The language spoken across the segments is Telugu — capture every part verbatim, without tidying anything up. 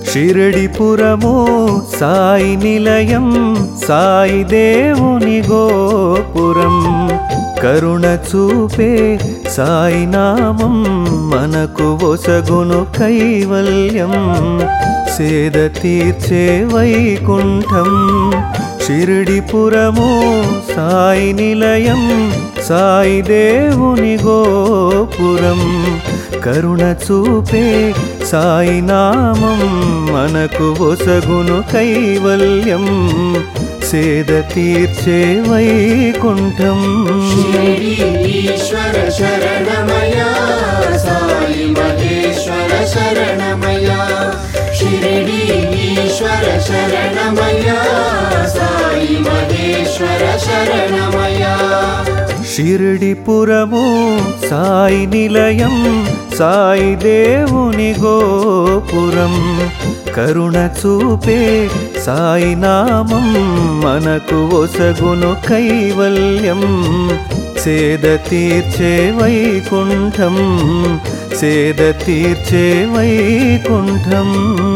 షిరిడిపురము సాయి నిలయం, సాయి దేవుని గోపురం, కరుణ చూపే సాయి నామం మనకు ఒసగును కైవల్యం, సేద తీర్చే వైకుంఠం. షిరిడిపురము సాయి నిలయం, సాయి దేవుని గోపురం, కరుణ చూపే సాయి నామం మనకు ఒసగును కైవల్యం, సేద తీర్చే వైకుంఠం. ఈశ్వర శరణమయ సాయి మహేశ్వర శరణమయ, షిరిడి ఈశ్వర శరణమయ సాయి మహేశ్వర శరణమయ. షిరిడిపురము సాయి నిలయం, సాయి దేవుని గోపురం, కరుణ చూపే సాయి నామం మనకు ఒసగును కైవల్యం, సేద తీర్చే వైకుంఠం, సేద తీర్చే వైకుంఠం.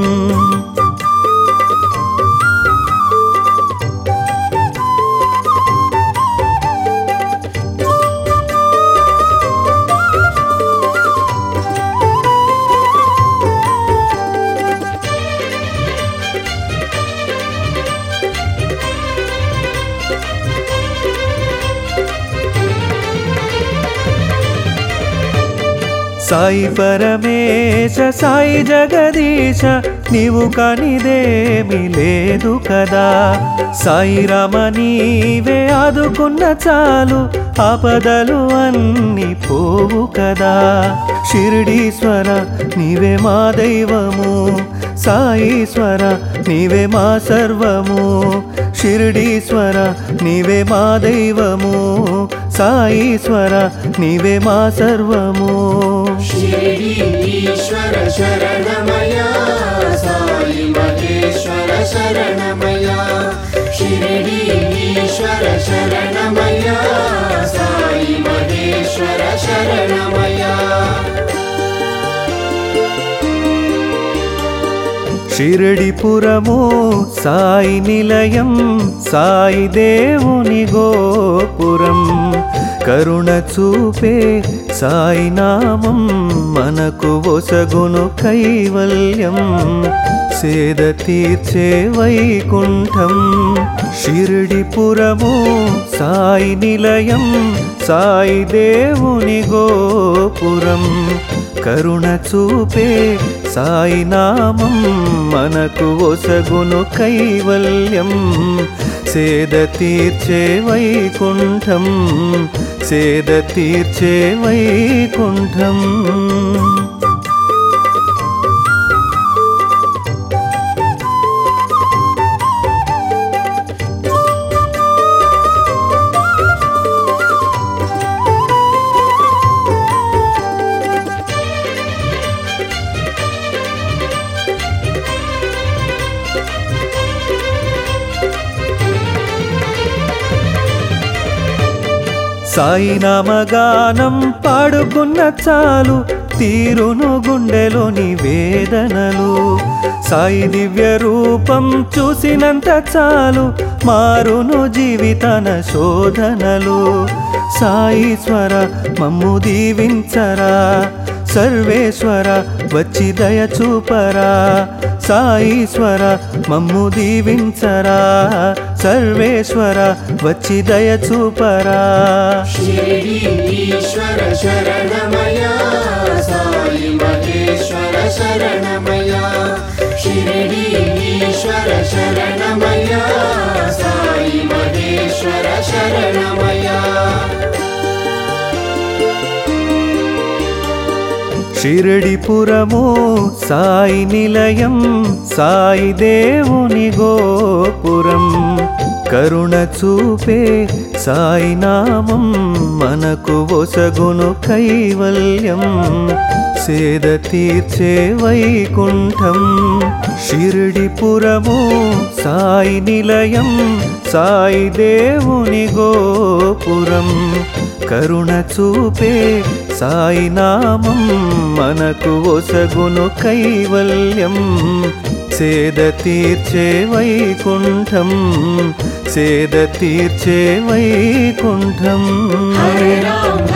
సాయి పరమేశ సాయి జగదీశ నీవు కానిదేమి లేదు కదా, సాయి రామ నీవే ఆదుకున్న చాలు ఆపదలు అన్ని పోవు కదా. షిరిడీశ్వర నీవే మా దైవము, సాయీశ్వర నీవే మా సర్వము, షిరిడీశ్వర నీవే మా దైవము, సాయీశ్వర నీవే మా సర్వము. షిరిడి ఈశ్వర శరణమయ సాయి మహేశ్వర శరణమయ, షిరిడి ఈశ్వర శరణమయ సాయి మహేశ్వర శరణమయ. షిరిడిపురము సాయి నిలయం, సాయి దేవుని గోపురం, కరుణ చూపే సాయి నామం మనకు ఒసగును కైవల్యం, సేద తీర్చే వైకుంఠం. షిరిడిపురము సాయి నిలయం, సాయి దేవుని గోపురం, కరుణ చూపే సాయి నామం మనకు ఒసగును కైవల్యం, సేద తీర్చే వైకుంఠం, సేద తీర్చే వైకుంఠం. సాయి నామగానం పాడుకున్న చాలు తీరును గుండెలోని వేదనలు, సాయి దివ్య రూపం చూసినంత చాలు మారును జీవితాన శోధనలు. సాయీశ్వర మమ్ము దీవించరా, సర్వేశ్వర వచ్చి దయ చూపరా, సాయీశ్వర మమ్ము దీవించరా, సర్వేశ్వర వచ్చి దయ చూపరా. షిరిడి ఈశ్వర శరణమయ సాయి మహేశ్వర శరణమయ, షిరిడి ఈశ్వర శరణమయ సాయి మహేశ్వర శరణమయ. షిరిడిపురము సాయి నిలయం, సాయి దేవుని గోపురం, కరుణ చూపే సాయి నామం మనకు ఒసగును కైవల్యం, సేద తీర్చే వైకుంఠం. షిరిడిపురము సాయి నిలయం, సాయి దేవుని గోపురం, కరుణ చూపే సాయి నామం మనకు ఒసగును కైవల్యం, సేద తీర్చే వైకుంఠం సేద తీర్చే వైకుంఠం హరే రామ